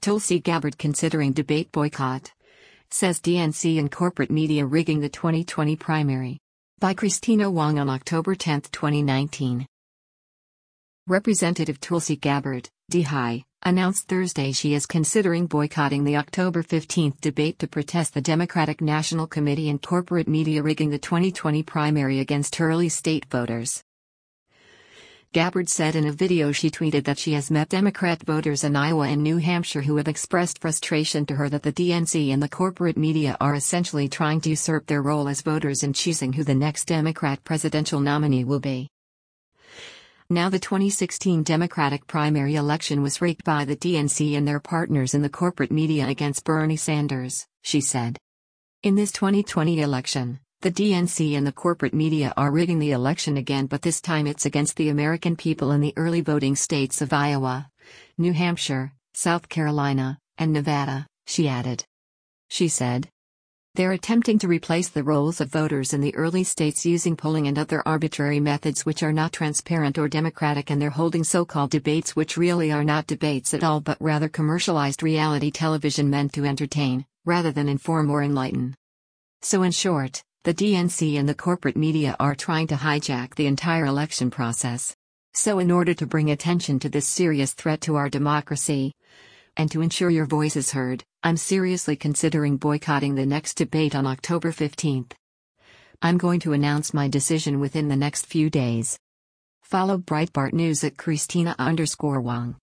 Tulsi Gabbard considering debate boycott. Says DNC and corporate media rigging the 2020 primary. By Christina Wong on October 10, 2019. Representative Tulsi Gabbard, DHI, announced Thursday she is considering boycotting the October 15 debate to protest the Democratic National Committee and corporate media rigging the 2020 primary against early state voters. Gabbard said in a video she tweeted that she has met Democrat voters in Iowa and New Hampshire who have expressed frustration to her that the DNC and the corporate media are essentially trying to usurp their role as voters in choosing who the next Democrat presidential nominee will be. Now the 2016 Democratic primary election was rigged by the DNC and their partners in the corporate media against Bernie Sanders, she said. In this 2020 election, the DNC and the corporate media are rigging the election again, but this time it's against the American people in the early voting states of Iowa, New Hampshire, South Carolina, and Nevada, she added. She said, "They're attempting to replace the roles of voters in the early states using polling and other arbitrary methods which are not transparent or democratic, and they're holding so-called debates which really are not debates at all but rather commercialized reality television meant to entertain, rather than inform or enlighten." So in short, the DNC and the corporate media are trying to hijack the entire election process. So in order to bring attention to this serious threat to our democracy, and to ensure your voice is heard, I'm seriously considering boycotting the next debate on October 15. I'm going to announce my decision within the next few days. Follow Breitbart News at Christina_Wong.